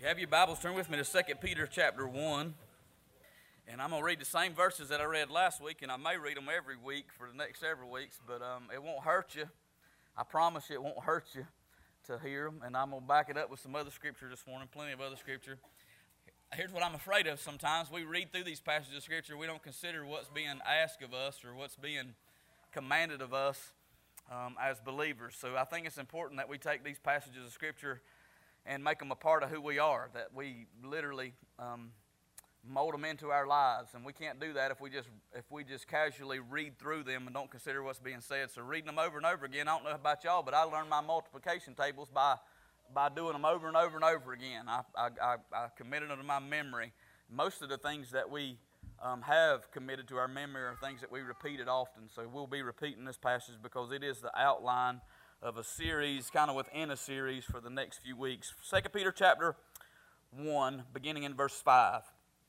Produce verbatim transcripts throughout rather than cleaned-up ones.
If you have your Bibles, turn with me to Second Peter chapter one. And I'm going to read the same verses that I read last week, and I may read them every week for the next several weeks, but um, it won't hurt you. I promise you it won't hurt you to hear them, and I'm going to back it up with some other scripture this morning, plenty of other scripture. Here's what I'm afraid of sometimes. We read through these passages of scripture, we don't consider what's being asked of us or what's being commanded of us um, as believers. So I think it's important that we take these passages of scripture and make them a part of who we are, that we literally um, mold them into our lives. And we can't do that if we just if we just casually read through them and don't consider what's being said. So reading them over and over again, I don't know about y'all, but I learned my multiplication tables by by doing them over and over and over again. I, I, I, I committed them to my memory. Most of the things that we um, have committed to our memory are things that we repeated often. So we'll be repeating this passage because it is the outline of a series, kind of within a series for the next few weeks. Second Peter chapter one, beginning in verse five.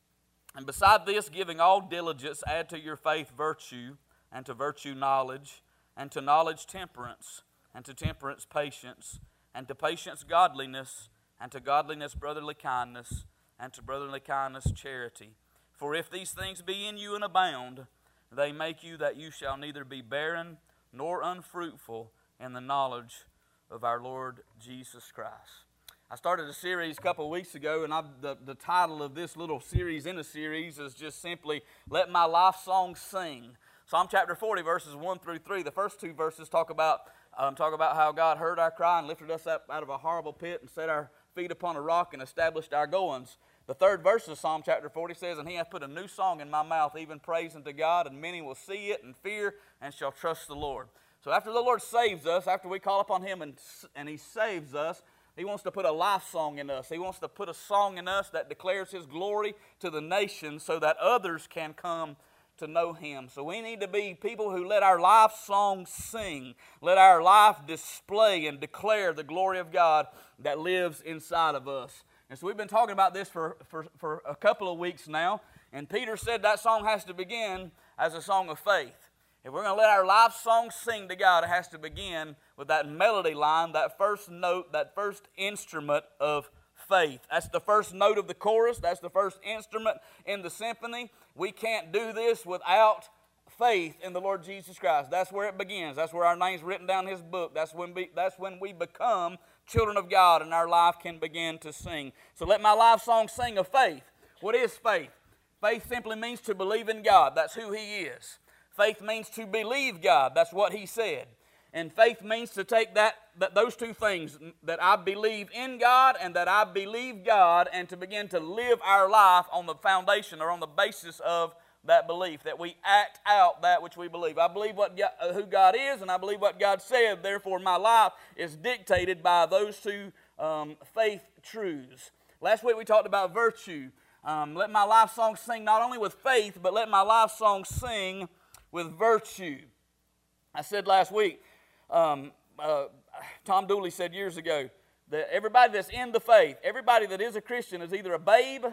And beside this, giving all diligence, add to your faith virtue, and to virtue knowledge, and to knowledge temperance, and to temperance patience, and to patience godliness, and to godliness brotherly kindness, and to brotherly kindness charity. For if these things be in you and abound, they make you that you shall neither be barren nor unfruitful in the knowledge of our Lord Jesus Christ. I started a series a couple of weeks ago, and I, the, the title of this little series in a series is just simply, Let My Life Song Sing. Psalm chapter forty, verses one through three. The first two verses talk about um, talk about how God heard our cry and lifted us up out of a horrible pit and set our feet upon a rock and established our goings. The third verse of Psalm chapter forty says, And he hath put a new song in my mouth, even praise unto God, and many will see it and fear and shall trust the Lord. So after the Lord saves us, after we call upon Him and, and He saves us, He wants to put a life song in us. He wants to put a song in us that declares His glory to the nations so that others can come to know Him. So we need to be people who let our life song sing. Let our life display and declare the glory of God that lives inside of us. And so we've been talking about this for, for, for a couple of weeks now. And Peter said that song has to begin as a song of faith. If we're going to let our life song sing to God, it has to begin with that melody line, that first note, that first instrument of faith. That's the first note of the chorus. That's the first instrument in the symphony. We can't do this without faith in the Lord Jesus Christ. That's where it begins. That's where our name's written down in His book. That's when we, that's when we become children of God and our life can begin to sing. So let my life song sing of faith. What is faith? Faith simply means to believe in God. That's who He is. Faith means to believe God. That's what He said. And faith means to take that, that those two things, that I believe in God and that I believe God, and to begin to live our life on the foundation or on the basis of that belief, that we act out that which we believe. I believe what God, uh, who God is, and I believe what God said. Therefore, my life is dictated by those two um, faith truths. Last week we talked about virtue. Um, let my life song sing not only with faith, but let my life song sing with virtue. I said last week, um, uh, Tom Dooley said years ago, that everybody that's in the faith, everybody that is a Christian is either a babe,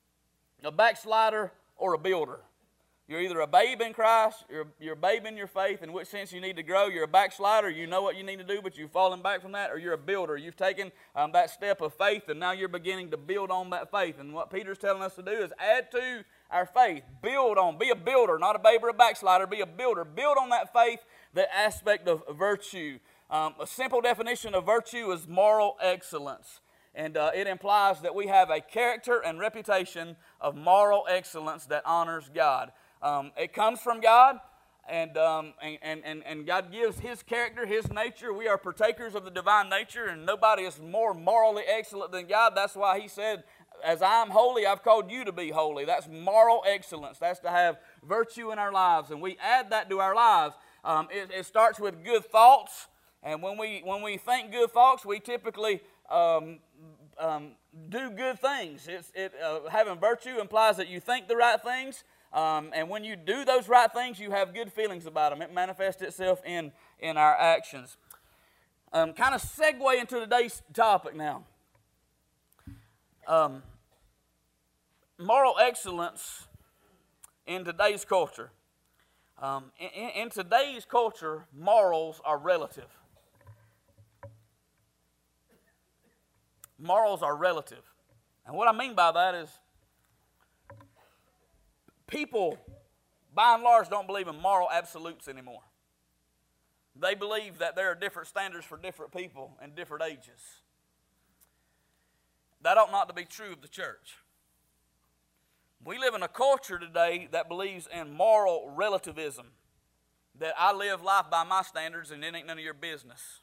a backslider, or a builder. You're either a babe in Christ, you're, you're a babe in your faith, in which sense you need to grow. You're a backslider, you know what you need to do, but you've fallen back from that, or you're a builder. You've taken um, that step of faith, and now you're beginning to build on that faith. And what Peter's telling us to do is add to our faith. Build on. Be a builder, not a babe or a backslider. Be a builder. Build on that faith, the aspect of virtue. Um, a simple definition of virtue is moral excellence. And uh, it implies that we have a character and reputation of moral excellence that honors God. Um, it comes from God, and, um, and, and, and God gives His character, His nature. We are partakers of the divine nature, and nobody is more morally excellent than God. That's why He said, as I am holy, I've called you to be holy. That's moral excellence. That's to have virtue in our lives. And we add that to our lives. Um, it, it starts with good thoughts. And when we when we think good thoughts, we typically um, um, do good things. It's, it, uh, having virtue implies that you think the right things. Um, and when you do those right things, you have good feelings about them. It manifests itself in, in our actions. Um, kind of segue into today's topic now. Um, moral excellence in today's culture. Um, in, in today's culture, morals are relative. Morals are relative. And what I mean by that is people, by and large, don't believe in moral absolutes anymore. They believe that there are different standards for different people in different ages. That ought not to be true of the church. We live in a culture today that believes in moral relativism, that I live life by my standards and it ain't none of your business.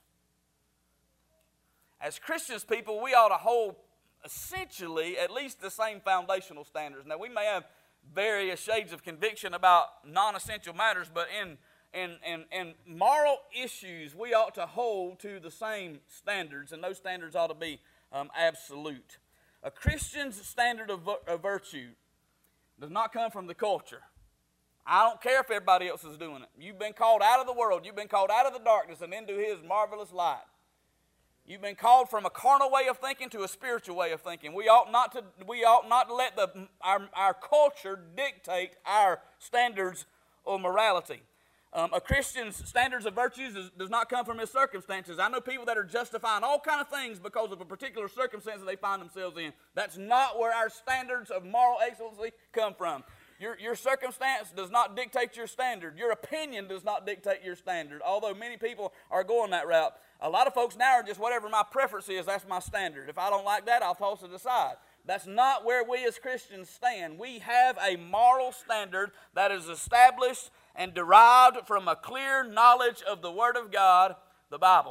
As Christians people, we ought to hold essentially at least the same foundational standards. Now, we may have various shades of conviction about non-essential matters, but in, in, in, in moral issues, we ought to hold to the same standards, and those standards ought to be um, absolute. A Christian's standard of, of virtue does not come from the culture. I don't care if everybody else is doing it. You've been called out of the world. You've been called out of the darkness and into His marvelous light. You've been called from a carnal way of thinking to a spiritual way of thinking. We ought not to, we ought not to let the, our, our culture dictate our standards of morality. Um, a Christian's standards of virtues is, does not come from his circumstances. I know people that are justifying all kind of things because of a particular circumstance that they find themselves in. That's not where our standards of moral excellency come from. Your, your circumstance does not dictate your standard. Your opinion does not dictate your standard, although many people are going that route. A lot of folks now are just whatever my preference is, that's my standard. If I don't like that, I'll toss it aside. That's not where we as Christians stand. We have a moral standard that is established and derived from a clear knowledge of the Word of God, the Bible.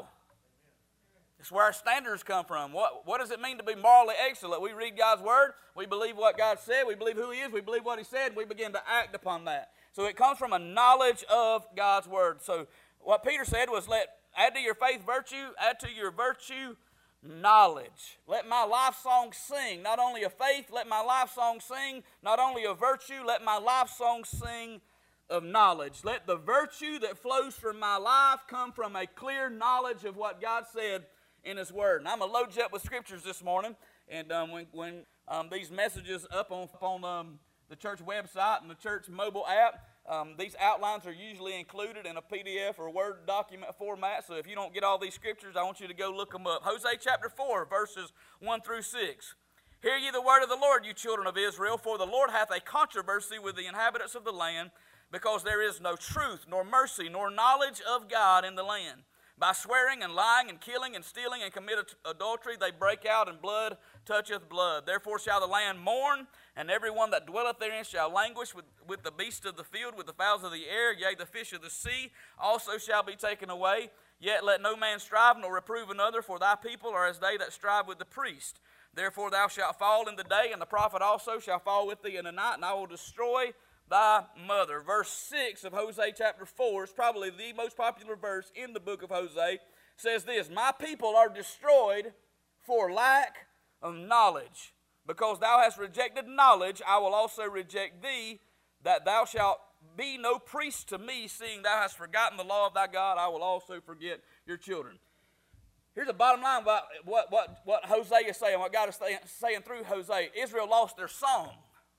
It's where our standards come from. What, what does it mean to be morally excellent? We read God's Word, we believe what God said, we believe who He is, we believe what He said, and we begin to act upon that. So it comes from a knowledge of God's Word. So what Peter said was, let add to your faith virtue, add to your virtue knowledge. Let my life song sing, not only of faith, let my life song sing, not only of virtue, let my life song sing of knowledge. Let the virtue that flows from my life come from a clear knowledge of what God said in His Word. And I'm going to load you up with scriptures this morning, and um, when, when um, these messages up on, on um, the church website and the church mobile app, Um, these outlines are usually included in a P D F or Word document format, so if you don't get all these scriptures, I want you to go look them up. Hosea chapter four, verses one through six. Hear ye the word of the Lord, you children of Israel, for the Lord hath a controversy with the inhabitants of the land, because there is no truth, nor mercy, nor knowledge of God in the land. By swearing and lying and killing and stealing and commit adultery, they break out, and blood toucheth blood. Therefore shall the land mourn, and every one that dwelleth therein shall languish with, with the beasts of the field, with the fowls of the air, yea, the fish of the sea also shall be taken away. Yet let no man strive nor reprove another, for thy people are as they that strive with the priest. Therefore thou shalt fall in the day, and the prophet also shall fall with thee in the night, and I will destroy thy mother. Verse six of Hosea chapter four is probably the most popular verse in the book of Hosea. Says this, my people are destroyed for lack of knowledge. Because thou hast rejected knowledge, I will also reject thee, that thou shalt be no priest to me, seeing thou hast forgotten the law of thy God, I will also forget your children. Here's the bottom line about what, what, what Hosea is saying, what God is saying through Hosea. Israel lost their song.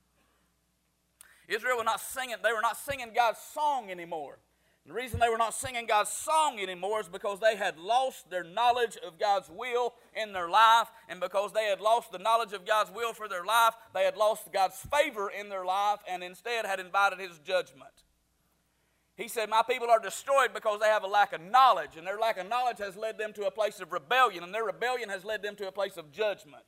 Israel was not singing, they were not singing God's song anymore. The reason they were not singing God's song anymore is because they had lost their knowledge of God's will in their life, and because they had lost the knowledge of God's will for their life, they had lost God's favor in their life and instead had invited His judgment. He said, my people are destroyed because they have a lack of knowledge, and their lack of knowledge has led them to a place of rebellion, and their rebellion has led them to a place of judgment.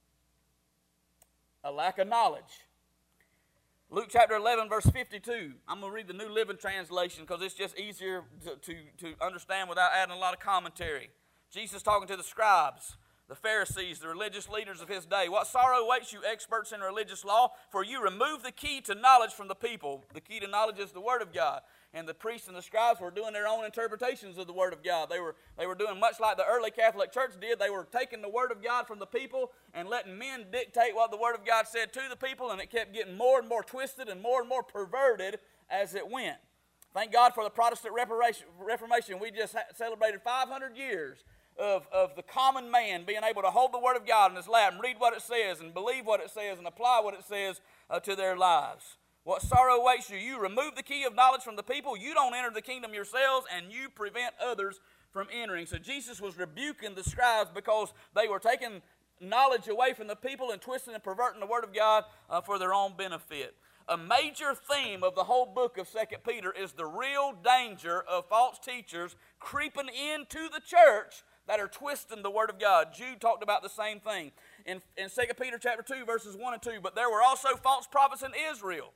A lack of knowledge. Luke chapter eleven, verse fifty-two. I'm going to read the New Living Translation because it's just easier to, to, to understand without adding a lot of commentary. Jesus talking to the scribes, the Pharisees, the religious leaders of His day. What sorrow awaits you, experts in religious law, for you remove the key to knowledge from the people. The key to knowledge is the Word of God. And the priests and the scribes were doing their own interpretations of the Word of God. They were, they were doing much like the early Catholic Church did. They were taking the Word of God from the people and letting men dictate what the Word of God said to the people, and it kept getting more and more twisted and more and more perverted as it went. Thank God for the Protestant Reformation. We just celebrated five hundred years of, of the common man being able to hold the Word of God in his lap and read what it says and believe what it says and apply what it says uh, to their lives. What sorrow awaits you? You remove the key of knowledge from the people. You don't enter the kingdom yourselves, and you prevent others from entering. So Jesus was rebuking the scribes because they were taking knowledge away from the people and twisting and perverting the Word of God uh, for their own benefit. A major theme of the whole book of Second Peter is the real danger of false teachers creeping into the church that are twisting the Word of God. Jude talked about the same thing in, in Second Peter chapter two, verses one and two. But there were also false prophets in Israel,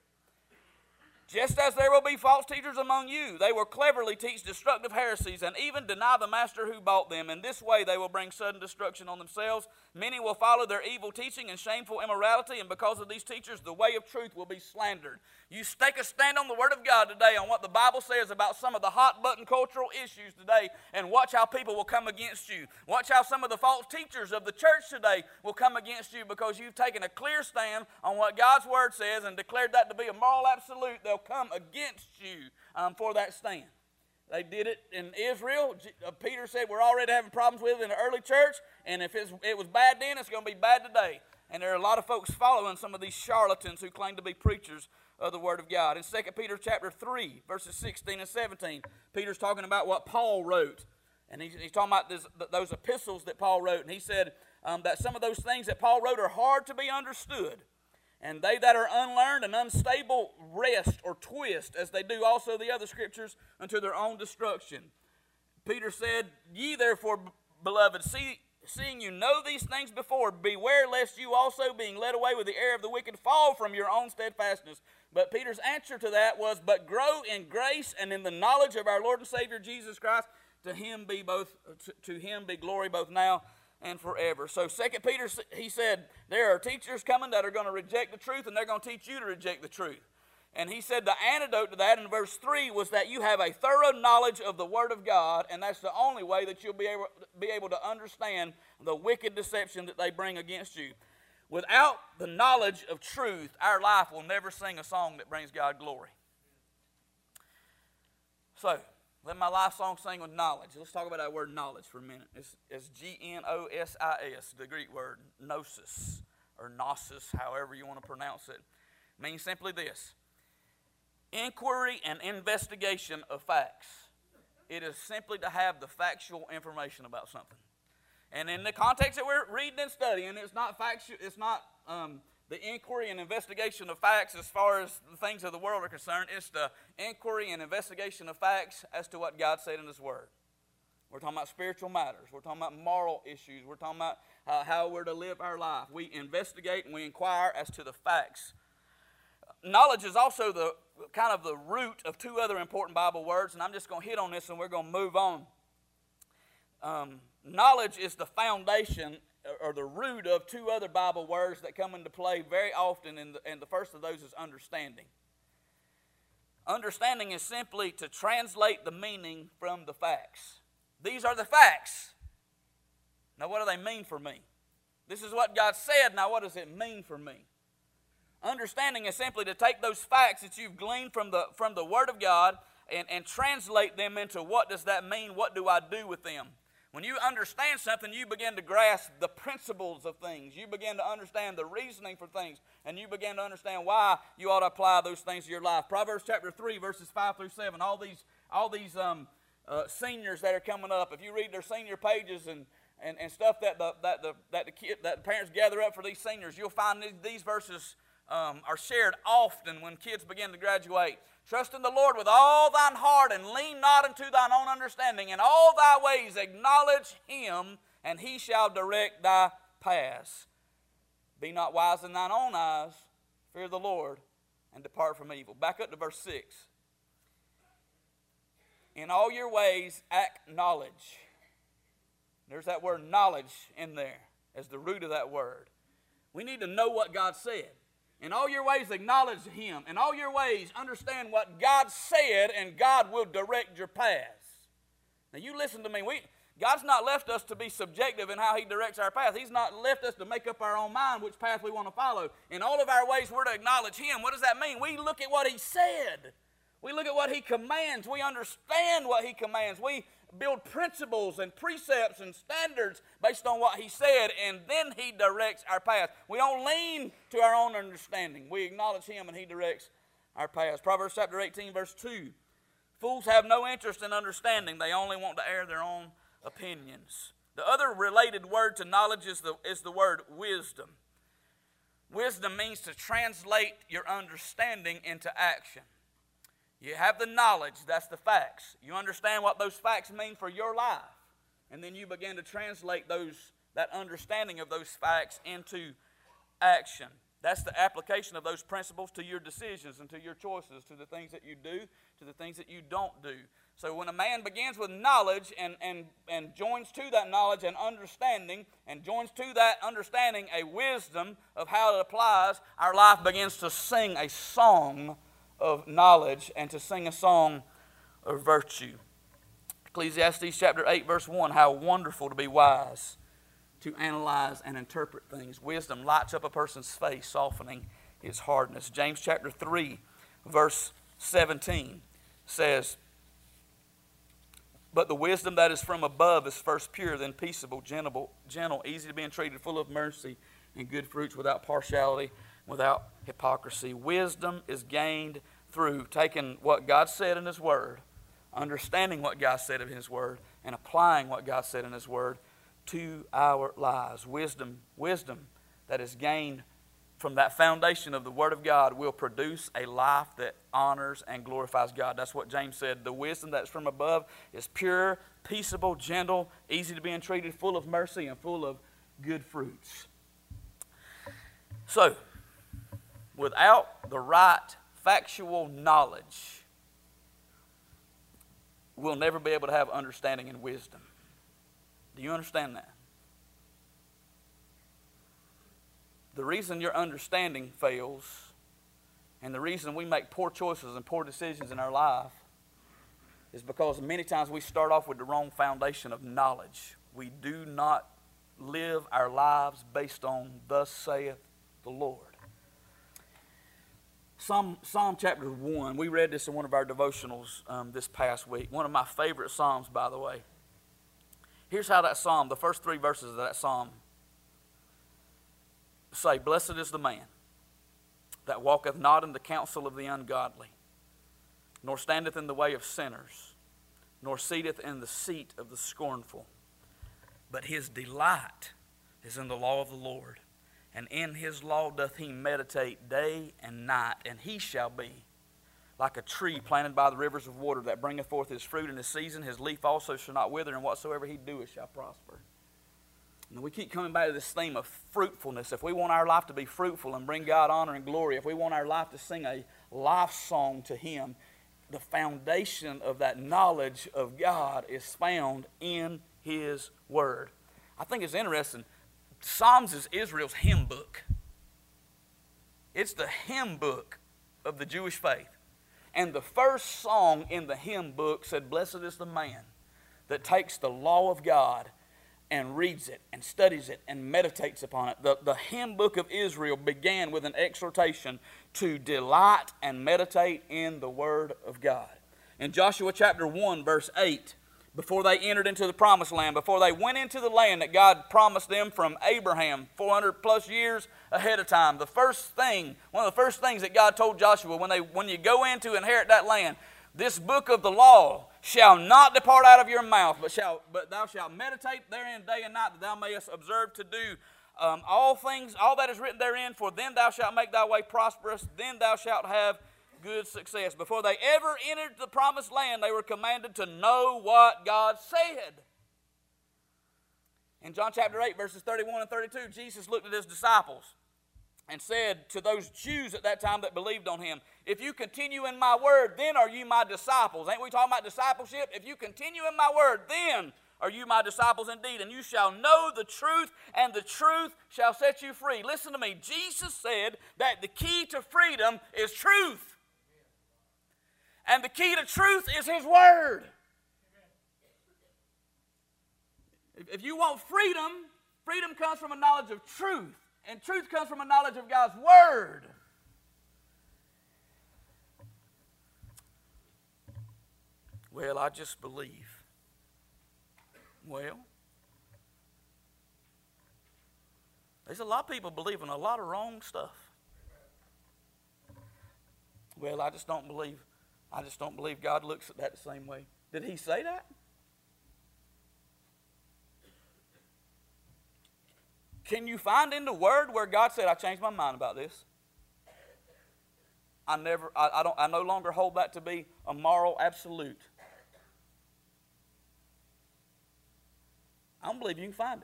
just as there will be false teachers among you. They will cleverly teach destructive heresies and even deny the master who bought them. In this way they will bring sudden destruction on themselves. Many will follow their evil teaching and shameful immorality, and because of these teachers the way of truth will be slandered. You take a stand on the Word of God today, on what the Bible says about some of the hot-button cultural issues today, and watch how people will come against you. Watch how some of the false teachers of the church today will come against you because you've taken a clear stand on what God's Word says and declared that to be a moral absolute. They'll come against you um, for that stand. They did it in Israel. Uh, Peter said we're already having problems with it in the early church, and if it's, it was bad then, it's going to be bad today. And there are a lot of folks following some of these charlatans who claim to be preachers of the Word of God. In Second Peter chapter three, verses sixteen and seventeen, Peter's talking about what Paul wrote. And he's, he's talking about this, those epistles that Paul wrote. And he said um, that some of those things that Paul wrote are hard to be understood. And they that are unlearned and unstable wrest or twist, as they do also the other scriptures, unto their own destruction. Peter said, Ye therefore, beloved, see, seeing you know these things before, beware lest you also, being led away with the error of the wicked, fall from your own steadfastness. But Peter's answer to that was, But grow in grace and in the knowledge of our Lord and Savior Jesus Christ. To him be both to, to him be glory both now and forever. So Second Peter, he said, there are teachers coming that are going to reject the truth, and they're going to teach you to reject the truth. And he said the antidote to that in verse three was that you have a thorough knowledge of the Word of God, and that's the only way that you'll be able, be able to understand the wicked deception that they bring against you. Without the knowledge of truth, our life will never sing a song that brings God glory. So, let my life song sing with knowledge. Let's talk about that word knowledge for a minute. It's, it's G N O S I S, the Greek word, gnosis, or gnosis, however you want to pronounce it. It means simply this: inquiry and investigation of facts. It is simply to have the factual information about something. And in the context that we're reading and studying, it's not factual, it's not um, the inquiry and investigation of facts as far as the things of the world are concerned. It's the inquiry and investigation of facts as to what God said in His Word. We're talking about spiritual matters. We're talking about moral issues. We're talking about uh, how we're to live our life. We investigate and we inquire as to the facts. Knowledge is also the kind of the root of two other important Bible words, and I'm just going to hit on this and we're going to move on. Um, knowledge is the foundation or the root of two other Bible words that come into play very often, and the, and the first of those is understanding. Understanding is simply to translate the meaning from the facts. These are the facts. Now what do they mean for me? This is what God said, now what does it mean for me? Understanding is simply to take those facts that you've gleaned from the, from the Word of God and, and translate them into what does that mean, what do I do with them? When you understand something, you begin to grasp the principles of things. You begin to understand the reasoning for things, and you begin to understand why you ought to apply those things to your life. Proverbs chapter three, verses five through seven, all these, all these um, uh, seniors that are coming up, if you read their senior pages and, and, and stuff that the, that, the, that, the kid, that the parents gather up for these seniors, you'll find these, these verses um, are shared often when kids begin to graduate. Trust in the Lord with all thine heart, and lean not unto thine own understanding. In all thy ways acknowledge Him, and He shall direct thy paths. Be not wise in thine own eyes, fear the Lord, and depart from evil. Back up to verse six. In all your ways acknowledge. There's that word knowledge in there as the root of that word. We need to know what God said. In all your ways, acknowledge Him. In all your ways, understand what God said, and God will direct your paths. Now, you listen to me. We, God's not left us to be subjective in how He directs our path. He's not left us to make up our own mind which path we want to follow. In all of our ways, we're to acknowledge Him. What does that mean? We look at what He said. We look at what He commands. We understand what He commands. We build principles and precepts and standards based on what He said, and then He directs our path. We don't lean to our own understanding. We acknowledge Him, and He directs our paths. Proverbs chapter eighteen, verse two. Fools have no interest in understanding. They only want to air their own opinions. The other related word to knowledge is the, is the word wisdom. Wisdom means to translate your understanding into action. You have the knowledge, that's the facts. You understand what those facts mean for your life. And then you begin to translate those, that understanding of those facts into action. That's the application of those principles to your decisions and to your choices, to the things that you do, to the things that you don't do. So when a man begins with knowledge and, and, and joins to that knowledge and understanding, and joins to that understanding a wisdom of how it applies, our life begins to sing a song of knowledge and to sing a song of virtue. Ecclesiastes chapter eight verse one, how wonderful to be wise, to analyze and interpret things. Wisdom lights up a person's face, softening his hardness. James chapter three verse seventeen says, but the wisdom that is from above is first pure, then peaceable, gentle, gentle, easy to be entreated, full of mercy and good fruits, without partiality, without hypocrisy. Wisdom is gained through taking what God said in His Word, understanding what God said in His Word, and applying what God said in His Word to our lives. Wisdom, wisdom that is gained from that foundation of the Word of God will produce a life that honors and glorifies God. That's what James said. The wisdom that's from above is pure, peaceable, gentle, easy to be entreated, full of mercy, and full of good fruits. So, without the right factual knowledge, we'll never be able to have understanding and wisdom. Do you understand that? The reason your understanding fails and the reason we make poor choices and poor decisions in our life is because many times we start off with the wrong foundation of knowledge. We do not live our lives based on thus saith the Lord. Psalm, Psalm chapter one, we read this in one of our devotionals um, this past week. One of my favorite psalms, by the way. Here's how that psalm, the first three verses of that psalm say, blessed is the man that walketh not in the counsel of the ungodly, nor standeth in the way of sinners, nor sitteth in the seat of the scornful. But his delight is in the law of the Lord, and in his law doth he meditate day and night, and he shall be like a tree planted by the rivers of water, that bringeth forth his fruit in his season. His leaf also shall not wither, and whatsoever he doeth shall prosper. And we keep coming back to this theme of fruitfulness. If we want our life to be fruitful and bring God honor and glory, if we want our life to sing a life song to Him, the foundation of that knowledge of God is found in His Word. I think it's interesting. Psalms is Israel's hymn book. It's the hymn book of the Jewish faith. And the first song in the hymn book said, blessed is the man that takes the law of God and reads it and studies it and meditates upon it. The, the hymn book of Israel began with an exhortation to delight and meditate in the Word of God. In Joshua chapter one, verse eight, before they entered into the promised land, before they went into the land that God promised them from Abraham four hundred plus years ahead of time, the first thing, one of the first things that God told Joshua when, they, when you go in to inherit that land, this book of the law shall not depart out of your mouth, but shall but thou shalt meditate therein day and night, that thou mayest observe to do um, all things, all that is written therein, for then thou shalt make thy way prosperous, then thou shalt have good success. Before they ever entered the promised land, they were commanded to know what God said. In John chapter eight, verses thirty-one and thirty-two, Jesus looked at his disciples and said to those Jews at that time that believed on him, if you continue in my word, then are you my disciples. Ain't we talking about discipleship? If you continue in my word, then are you my disciples indeed, and you shall know the truth, and the truth shall set you free. Listen to me. Jesus said that the key to freedom is truth. And the key to truth is His Word. If you want freedom, freedom comes from a knowledge of truth. And truth comes from a knowledge of God's Word. Well, I just believe. Well, there's a lot of people believing a lot of wrong stuff. Well, I just don't believe. I just don't believe God looks at that the same way. Did He say that? Can you find in the Word where God said, I changed my mind about this? I never, I, I don't, I no longer hold that to be a moral absolute. I don't believe you can find it.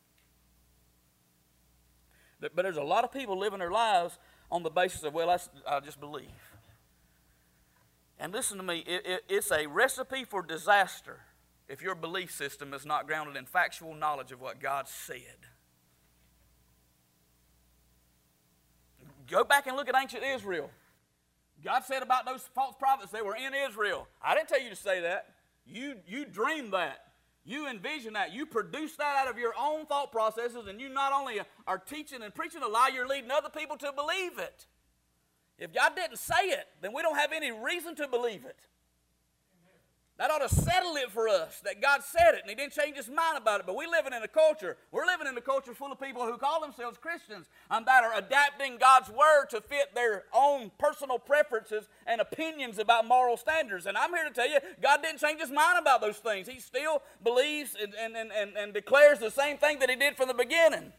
But there's a lot of people living their lives on the basis of, well, I, I just believe. And listen to me, it, it, it's a recipe for disaster if your belief system is not grounded in factual knowledge of what God said. Go back and look at ancient Israel. God said about those false prophets, they were in Israel. I didn't tell you to say that. You, you dreamed that. You envision that. You produce that out of your own thought processes, and you not only are teaching and preaching a lie, you're leading other people to believe it. If God didn't say it, then we don't have any reason to believe it. That ought to settle it for us, that God said it, and He didn't change His mind about it. But we're living in a culture, we're living in a culture full of people who call themselves Christians and that are adapting God's Word to fit their own personal preferences and opinions about moral standards. And I'm here to tell you, God didn't change His mind about those things. He still believes and, and, and, and, and declares the same thing that He did from the beginning.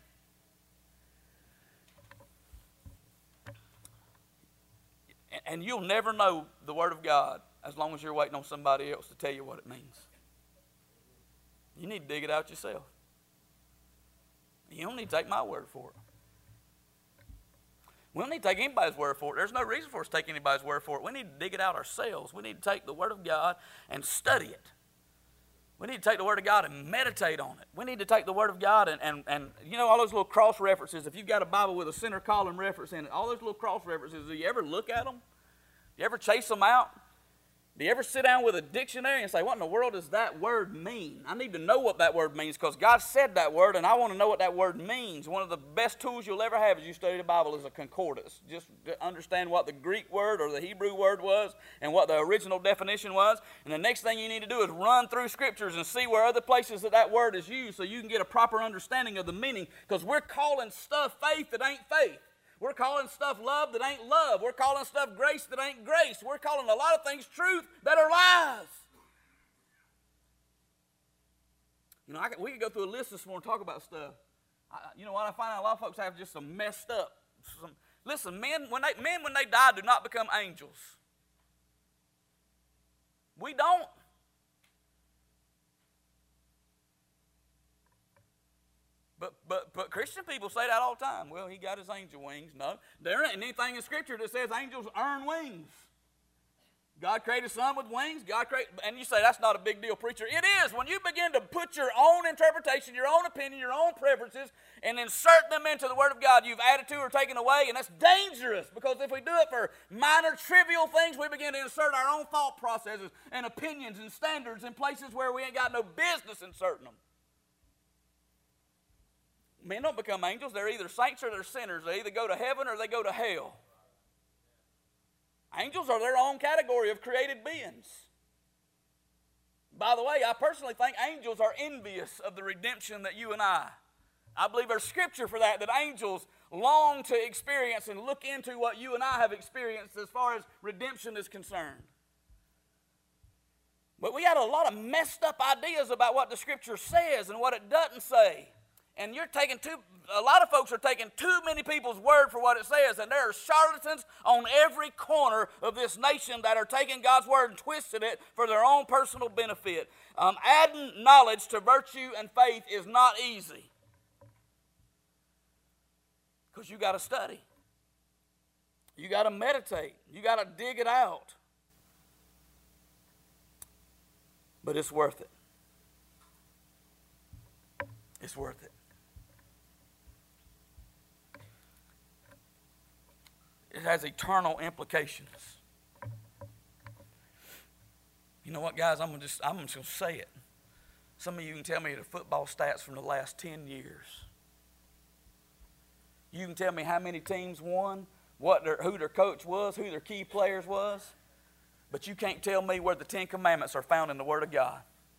And you'll never know the Word of God as long as you're waiting on somebody else to tell you what it means. You need to dig it out yourself. You don't need to take my word for it. We don't need to take anybody's word for it. There's no reason for us to take anybody's word for it. We need to dig it out ourselves. We need to take the Word of God and study it. We need to take the Word of God and meditate on it. We need to take the Word of God and, and, and you know, all those little cross references. If you've got a Bible with a center column reference in it, all those little cross references, do you ever look at them? Do you ever chase them out? Do you ever sit down with a dictionary and say, what in the world does that word mean? I need to know what that word means because God said that word and I want to know what that word means. One of the best tools you'll ever have as you study the Bible is a concordance. Just to understand what the Greek word or the Hebrew word was and what the original definition was. And the next thing you need to do is run through Scriptures and see where other places that that word is used so you can get a proper understanding of the meaning, because we're calling stuff faith that ain't faith. We're calling stuff love that ain't love. We're calling stuff grace that ain't grace. We're calling a lot of things truth that are lies. You know, I could, we could go through a list this morning and talk about stuff. I, you know what? I find out a lot of folks have just some messed up. Some, listen, men when, they, men when they die do not become angels. We don't. But, but, but Christian people say that all the time. Well, he got his angel wings. No, there ain't anything in Scripture that says angels earn wings. God created some with wings. God created, and you say that's not a big deal, preacher. It is. When you begin to put your own interpretation, your own opinion, your own preferences, and insert them into the Word of God, you've added to or taken away, and that's dangerous, because if we do it for minor, trivial things, we begin to insert our own thought processes and opinions and standards in places where we ain't got no business inserting them. Men don't become angels. They're either saints or they're sinners. They either go to heaven or they go to hell. Angels are their own category of created beings. By the way, I personally think angels are envious of the redemption that you and I. I believe there's Scripture for that, that angels long to experience and look into what you and I have experienced as far as redemption is concerned. But we got a lot of messed up ideas about what the Scripture says and what it doesn't say. And you're taking too, a lot of folks are taking too many people's word for what it says, and there are charlatans on every corner of this nation that are taking God's word and twisting it for their own personal benefit. Um, adding knowledge to virtue and faith is not easy, because you got to study. You got to meditate. You got to dig it out. But it's worth it. It's worth it. It has eternal implications. You know what, guys? I'm gonna just I'm just gonna say it. Some of you can tell me the football stats from the last ten years. You can tell me how many teams won, what their, who their coach was, who their key players was, but you can't tell me where the Ten Commandments are found in the Word of God.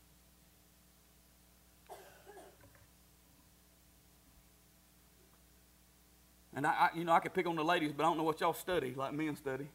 And I, I, you know, I could pick on the ladies, but I don't know what y'all study like men study.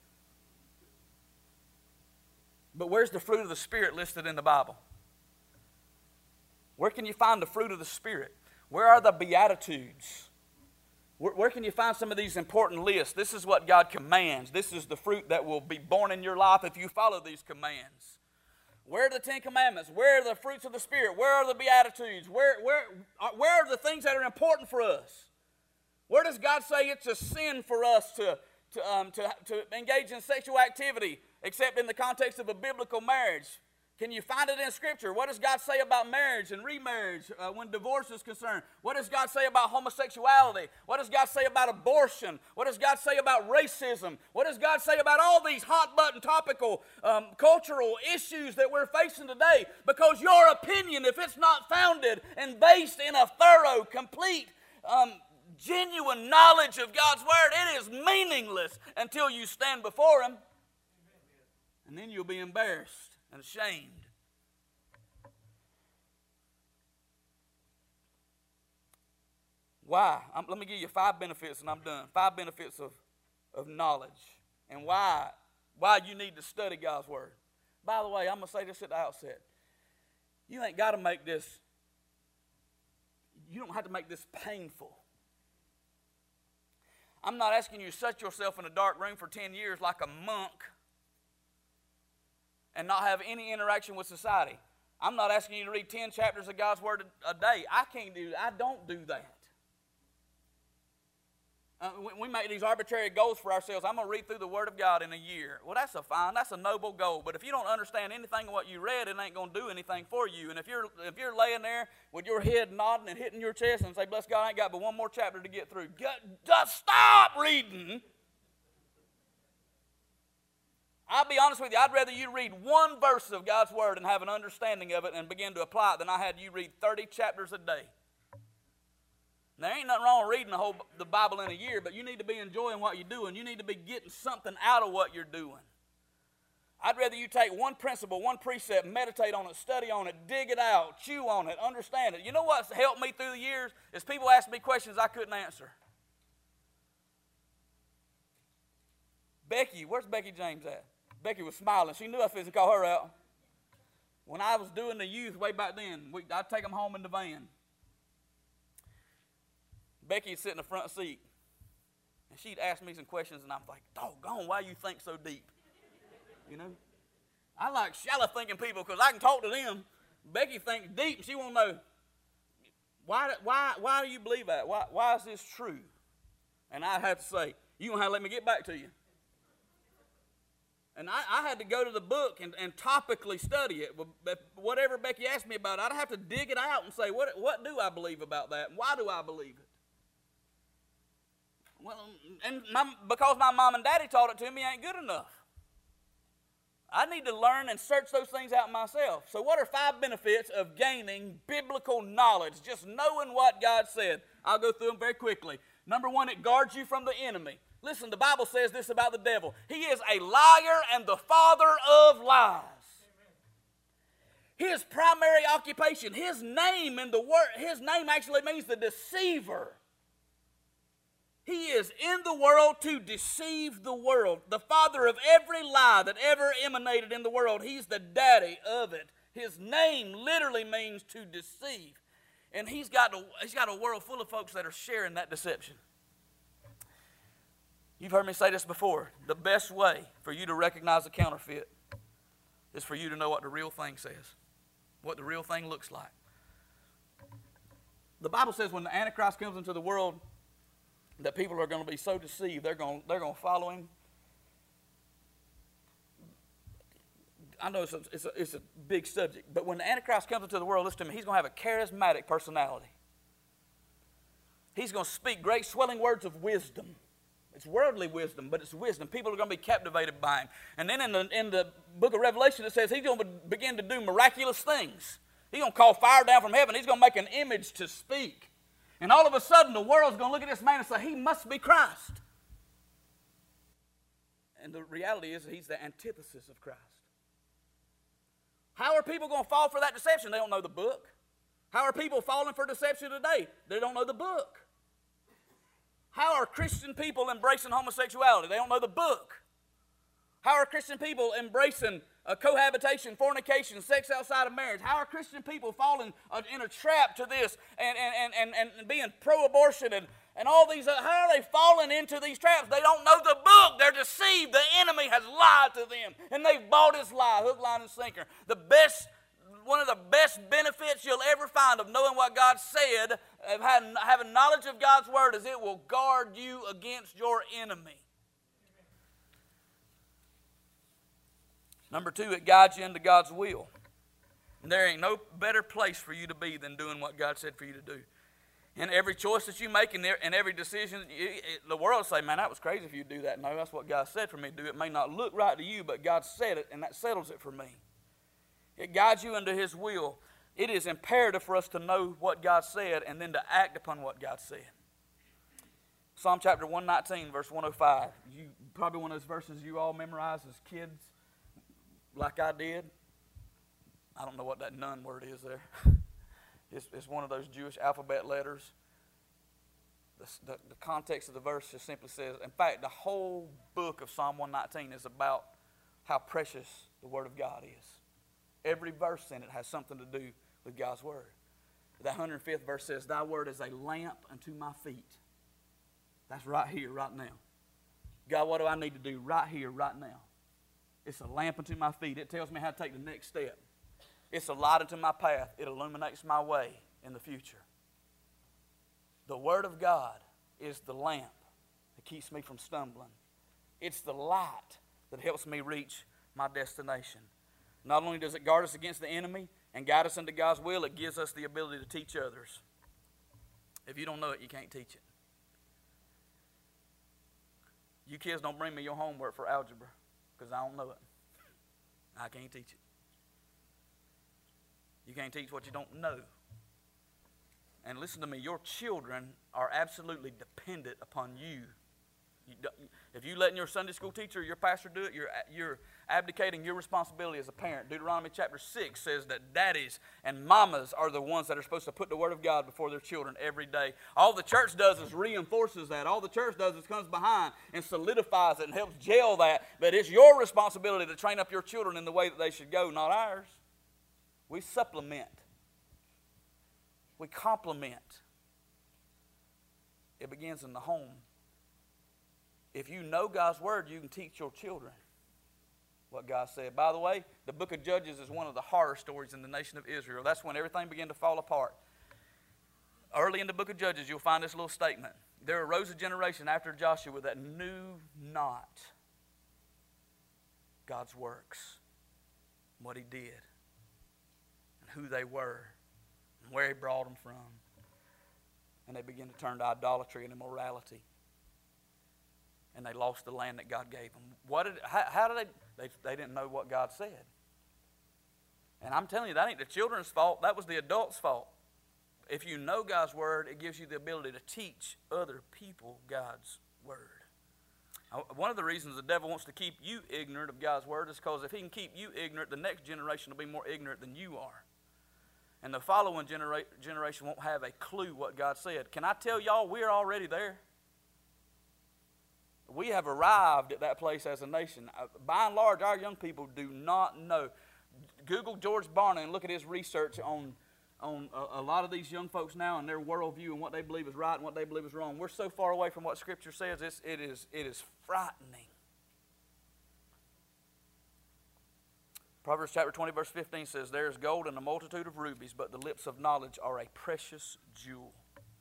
But where's the fruit of the Spirit listed in the Bible? Where can you find the fruit of the Spirit? Where are the Beatitudes? Where, where can you find some of these important lists? This is what God commands. This is the fruit that will be born in your life if you follow these commands. Where are the Ten Commandments? Where are the fruits of the Spirit? Where are the Beatitudes? Where, where, where are the things that are important for us? Where does God say it's a sin for us to, to, um, to, to engage in sexual activity, except in the context of a biblical marriage? Can you find it in Scripture? What does God say about marriage and remarriage uh, when divorce is concerned? What does God say about homosexuality? What does God say about abortion? What does God say about racism? What does God say about all these hot-button, topical, um, cultural issues that we're facing today? Because your opinion, if it's not founded and based in a thorough, complete, um, genuine knowledge of God's Word, it is meaningless until you stand before Him. And then you'll be embarrassed and ashamed. Why? I'm, let me give you five benefits and I'm done. Five benefits of, of knowledge and why, why you need to study God's Word. By the way, I'm going to say this at the outset. You ain't got to make this, you don't have to make this painful. I'm not asking you to shut yourself in a dark room for ten years like a monk and not have any interaction with society. I'm not asking you to read ten chapters of God's Word a, a day. I can't do that. I don't do that. Uh, we, we make these arbitrary goals for ourselves. I'm going to read through the Word of God in a year. Well, that's a fine, that's a noble goal. But if you don't understand anything of what you read, it ain't going to do anything for you. And if you're if you're laying there with your head nodding and hitting your chest and say, bless God, I ain't got but one more chapter to get through. Just stop reading. I'll be honest with you, I'd rather you read one verse of God's Word and have an understanding of it and begin to apply it than I had you read thirty chapters a day. There ain't nothing wrong with reading the whole the Bible in a year, but you need to be enjoying what you're doing. You need to be getting something out of what you're doing. I'd rather you take one principle, one precept, meditate on it, study on it, dig it out, chew on it, understand it. You know what's helped me through the years is people ask me questions I couldn't answer. Becky, where's Becky James at? Becky was smiling. She knew I was going to call her out. When I was doing the youth way back then, we, I'd take them home in the van. Becky would sit in the front seat, and she'd ask me some questions, and I'm like, doggone, why you think so deep? You know? I like shallow thinking people because I can talk to them. Becky thinks deep, and she want to know, why, why, why do you believe that? Why, why is this true? And I'd have to say, you're going to have to let me get back to you. And I, I had to go to the book and, and topically study it. Whatever Becky asked me about, I'd have to dig it out and say, what, what do I believe about that? And why do I believe it? Well, and my, because my mom and daddy taught it to me ain't good enough. I need to learn and search those things out myself. So what are five benefits of gaining biblical knowledge? Just knowing what God said. I'll go through them very quickly. Number one, it guards you from the enemy. Listen, the Bible says this about the devil. He is a liar and the father of lies. His primary occupation, his name in the word, his name actually means the deceiver. He is in the world to deceive the world. The father of every lie that ever emanated in the world. He's the daddy of it. His name literally means to deceive. And he's got a, he's got a world full of folks that are sharing that deception. You've heard me say this before. The best way for you to recognize a counterfeit is for you to know what the real thing says, what the real thing looks like. The Bible says when the Antichrist comes into the world, that people are going to be so deceived, they're going, they're going to follow him. I know it's a, it's, a, it's a big subject, but when the Antichrist comes into the world, listen to me, he's going to have a charismatic personality. He's going to speak great swelling words of wisdom. It's worldly wisdom, but it's wisdom. People are going to be captivated by him. And then in the, in the book of Revelation, it says he's going to begin to do miraculous things. He's going to call fire down from heaven. He's going to make an image to speak. And all of a sudden, the world's going to look at this man and say, he must be Christ. And the reality is he's the antithesis of Christ. How are people going to fall for that deception? They don't know the book. How are people falling for deception today? They don't know the book. How are Christian people embracing homosexuality? They don't know the book. How are Christian people embracing uh, cohabitation, fornication, sex outside of marriage? How are Christian people falling uh, in a trap to this and, and, and, and, and being pro-abortion and, and all these? Uh, how are they falling into these traps? They don't know the book. They're deceived. The enemy has lied to them, and they've bought his lie, hook, line, and sinker. The best, one of the best benefits you'll ever find of knowing what God said, of having, having knowledge of God's word, is it will guard you against your enemy. Number two, it guides you into God's will. And there ain't no better place for you to be than doing what God said for you to do. And every choice that you make and every decision, the world will say, man, that was crazy if you do that. No, that's what God said for me to do. It may not look right to you, but God said it, and that settles it for me. It guides you into His will. It is imperative for us to know what God said and then to act upon what God said. Psalm chapter one nineteen, verse one oh five. You, probably one of those verses you all memorized as kids, like I did. I don't know what that nun word is there. It's, it's one of those Jewish alphabet letters. The, the, the context of the verse just simply says, in fact, the whole book of Psalm one nineteen is about how precious the Word of God is. Every verse in it has something to do with God's Word. That one hundred fifth verse says, thy word is a lamp unto my feet. That's right here, right now. God, what do I need to do right here, right now? It's a lamp unto my feet. It tells me how to take the next step. It's a light unto my path. It illuminates my way in the future. The Word of God is the lamp that keeps me from stumbling. It's the light that helps me reach my destination. Not only does it guard us against the enemy and guide us into God's will, it gives us the ability to teach others. If you don't know it, you can't teach it. You kids don't bring me your homework for algebra because I don't know it. I can't teach it. You can't teach what you don't know. And listen to me, your children are absolutely dependent upon you. You if you letting your Sunday school teacher or your pastor do it, you're, you're abdicating your responsibility as a parent. Deuteronomy chapter six says that daddies and mamas are the ones that are supposed to put the Word of God before their children every day. All the church does is reinforces that. All the church does is comes behind and solidifies it and helps gel that. But it's your responsibility to train up your children in the way that they should go, not ours. We supplement. We complement. It begins in the home. If you know God's Word, you can teach your children what God said. By the way, the book of Judges is one of the horror stories in the nation of Israel. That's when everything began to fall apart. Early in the book of Judges, you'll find this little statement. There arose a generation after Joshua that knew not God's works, what He did, and who they were, and where He brought them from. And they began to turn to idolatry and immorality. And they lost the land that God gave them. What did? How, how did they, they? They didn't know what God said. And I'm telling you, that ain't the children's fault. That was the adults' fault. If you know God's Word, it gives you the ability to teach other people God's Word. Now, one of the reasons the devil wants to keep you ignorant of God's Word is because if he can keep you ignorant, the next generation will be more ignorant than you are. And the following genera- generation won't have a clue what God said. Can I tell y'all, we're already there? We have arrived at that place as a nation. By and large, our young people do not know. Google George Barna and look at his research on, on a, a lot of these young folks now and their worldview and what they believe is right and what they believe is wrong. We're so far away from what Scripture says, it's, it, is, it is frightening. Proverbs chapter twenty, verse fifteen says, there is gold in a multitude of rubies, but the lips of knowledge are a precious jewel.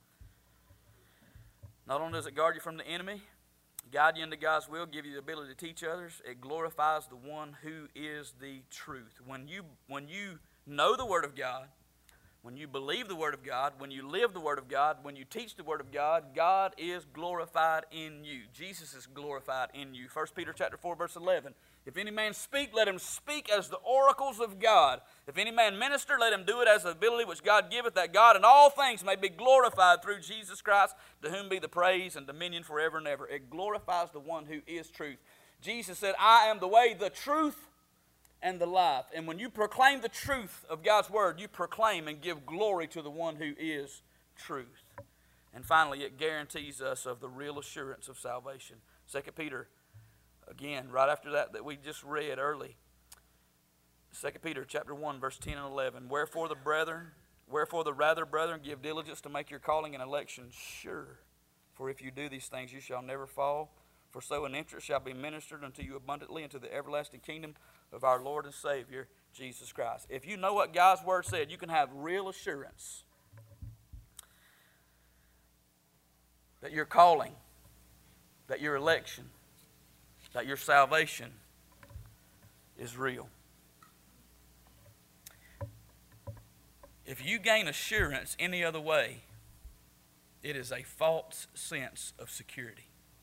Not only does it guard you from the enemy, guide you into God's will, give you the ability to teach others, it glorifies the one who is the truth. When you, when you know the Word of God, when you believe the Word of God, when you live the Word of God, when you teach the Word of God, God is glorified in you. Jesus is glorified in you. First Peter chapter four, verse eleven. If any man speak, let him speak as the oracles of God. If any man minister, let him do it as the ability which God giveth, that God in all things may be glorified through Jesus Christ, to whom be the praise and dominion forever and ever. It glorifies the one who is truth. Jesus said, I am the way, the truth, and the life. And when you proclaim the truth of God's Word, you proclaim and give glory to the one who is truth. And finally, it guarantees us of the real assurance of salvation. Second Peter again, right after that that we just read early. Second Peter chapter one, verse ten and eleven. Wherefore the brethren, wherefore the rather, brethren, give diligence to make your calling and election sure. For if you do these things, you shall never fall. For so an entrance shall be ministered unto you abundantly into the everlasting kingdom of our Lord and Savior, Jesus Christ. If you know what God's Word said, you can have real assurance that your calling, that your election, that your salvation is real. If you gain assurance any other way, it is a false sense of security.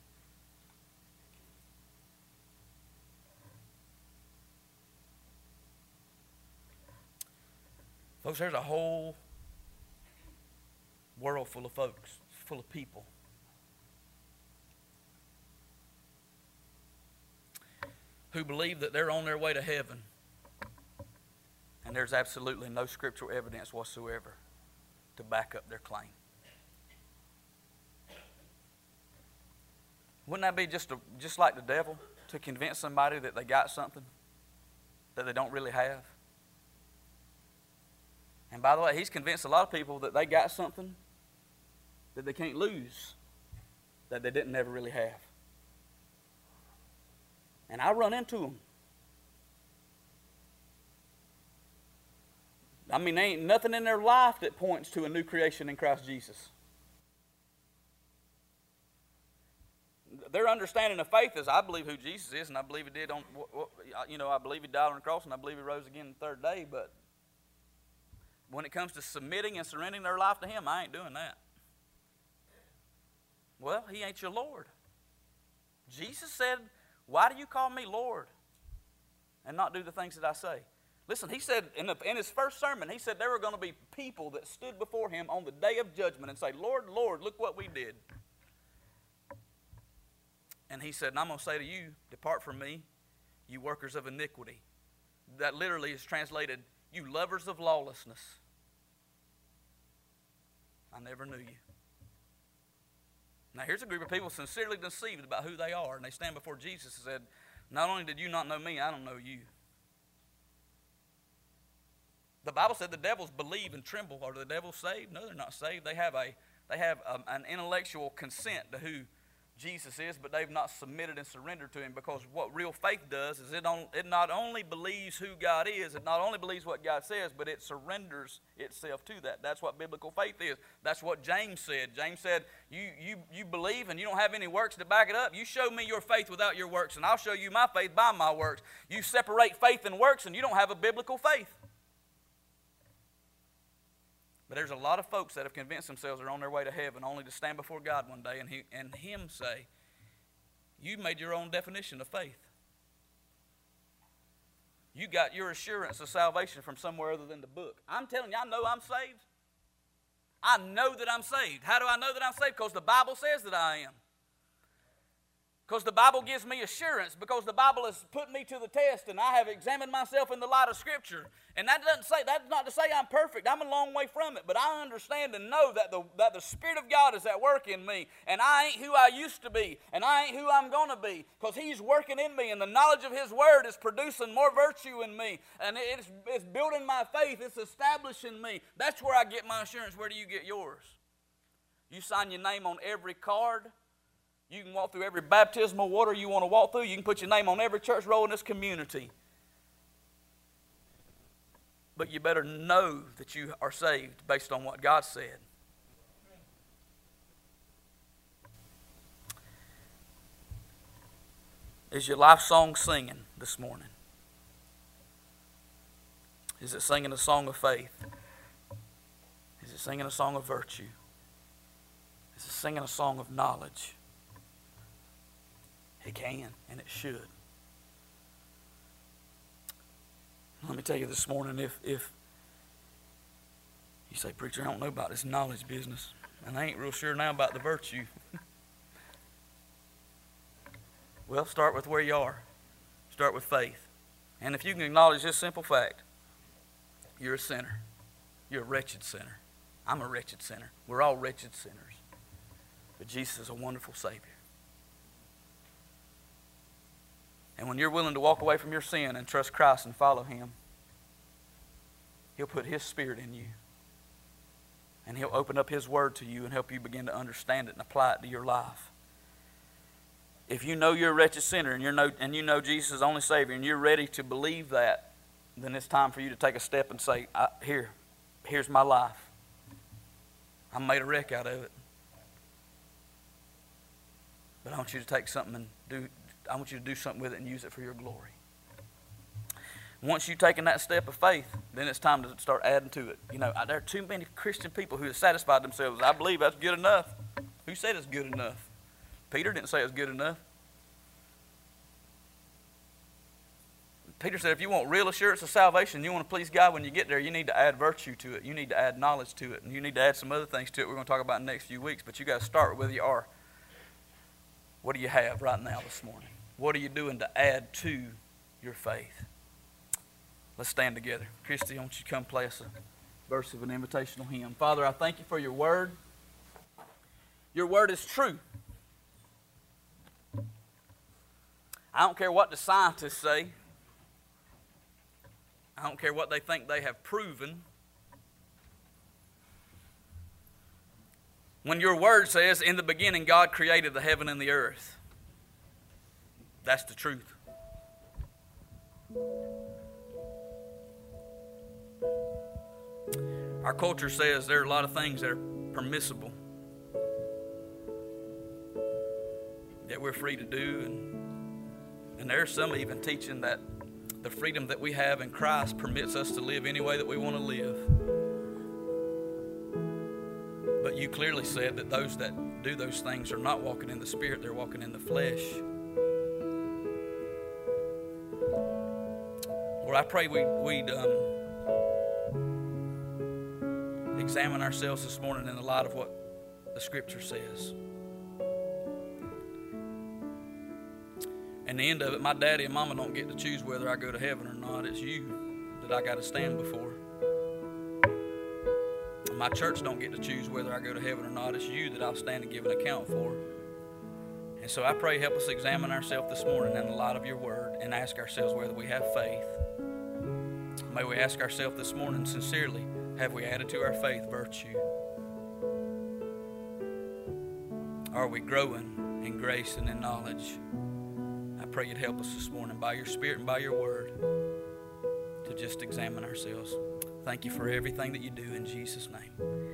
Folks, there's a whole world full of folks, full of people who believe that they're on their way to heaven, and there's absolutely no scriptural evidence whatsoever to back up their claim. Wouldn't that be just, a, just like the devil to convince somebody that they got something that they don't really have? And by the way, he's convinced a lot of people that they got something that they can't lose, that they didn't ever really have. And I run into them. I mean, there ain't nothing in their life that points to a new creation in Christ Jesus. Their understanding of faith is, I believe who Jesus is, and I believe he did on, you know, I believe he died on the cross, and I believe he rose again the third day, but when it comes to submitting and surrendering their life to him, I ain't doing that. Well, he ain't your Lord. Jesus said, why do you call me Lord and not do the things that I say? Listen, he said in, the, in his first sermon, he said there were going to be people that stood before him on the day of judgment and say, Lord, Lord, look what we did. And he said, and I'm going to say to you, depart from me, you workers of iniquity. That literally is translated, you lovers of lawlessness. I never knew you. Now here's a group of people sincerely deceived about who they are, and they stand before Jesus and said, not only did you not know me, I don't know you. The Bible said the devils believe and tremble. Are the devils saved? No, they're not saved. They have a they have a, an intellectual consent to who Jesus is, but they've not submitted and surrendered to him, because what real faith does is it, on, it not only believes who God is, it not only believes what God says, but it surrenders itself to that. That's what biblical faith is. That's what James said. James said, you, you, you believe and you don't have any works to back it up. You show me your faith without your works, and I'll show you my faith by my works. You separate faith and works, and you don't have a biblical faith. But there's a lot of folks that have convinced themselves they're on their way to heaven only to stand before God one day and, he, and him say, you made your own definition of faith. You got your assurance of salvation from somewhere other than the book. I'm telling you, I know I'm saved. I know that I'm saved. How do I know that I'm saved? Because the Bible says that I am. Because the Bible gives me assurance, because the Bible has put me to the test, and I have examined myself in the light of Scripture. And that doesn't say, that's not to say I'm perfect. I'm a long way from it. But I understand and know that the, that the Spirit of God is at work in me. And I ain't who I used to be. And I ain't who I'm going to be. Because he's working in me. And the knowledge of his word is producing more virtue in me. And it's, it's building my faith. It's establishing me. That's where I get my assurance. Where do you get yours? You sign your name on every card. You can walk through every baptismal water you want to walk through. You can put your name on every church roll in this community. But you better know that you are saved based on what God said. Is your life song singing this morning? Is it singing a song of faith? Is it singing a song of virtue? Is it singing a song of knowledge? It can, and it should. Let me tell you this morning, if, if you say, preacher, I don't know about this knowledge business, and I ain't real sure now about the virtue. Well, start with where you are. Start with faith. And if you can acknowledge this simple fact, you're a sinner. You're a wretched sinner. I'm a wretched sinner. We're all wretched sinners. But Jesus is a wonderful Savior. And when you're willing to walk away from your sin and trust Christ and follow Him, He'll put His Spirit in you. And He'll open up His Word to you and help you begin to understand it and apply it to your life. If you know you're a wretched sinner and, you're no, and you know Jesus is the only Savior and you're ready to believe that, then it's time for you to take a step and say, I, here, here's my life. I made a wreck out of it. But I want you to take something and do, I want you to do something with it and use it for your glory. Once you've taken that step of faith, then it's time to start adding to it. You know, there are too many Christian people who have satisfied themselves. I believe that's good enough. Who said it's good enough? Peter didn't say it was good enough. Peter said if you want real assurance of salvation, you want to please God when you get there, you need to add virtue to it. You need to add knowledge to it. And you need to add some other things to it we're going to talk about in the next few weeks. But you got to start with where you are. What do you have right now this morning? What are you doing to add to your faith? Let's stand together. Christy, I want you to come play us a verse of an invitational hymn. Father, I thank you for your word. Your word is true. I don't care what the scientists say. I don't care what they think they have proven. When your word says, in the beginning God created the heaven and the earth, that's the truth. Our culture says there are a lot of things that are permissible, that we're free to do, and, and there's some even teaching that the freedom that we have in Christ permits us to live any way that we want to live. But you clearly said that those that do those things are not walking in the Spirit, they're walking in the flesh. Lord, I pray we, we'd um, examine ourselves this morning in the light of what the Scripture says. And the end of it, my daddy and mama don't get to choose whether I go to heaven or not. It's you that I got to stand before. And my church don't get to choose whether I go to heaven or not. It's you that I'll stand and give an account for. And so I pray help us examine ourselves this morning in the light of your word and ask ourselves whether we have faith. May we ask ourselves this morning sincerely, have we added to our faith virtue? Are we growing in grace and in knowledge? I pray you'd help us this morning by your Spirit and by your word to just examine ourselves. Thank you for everything that you do in Jesus' name.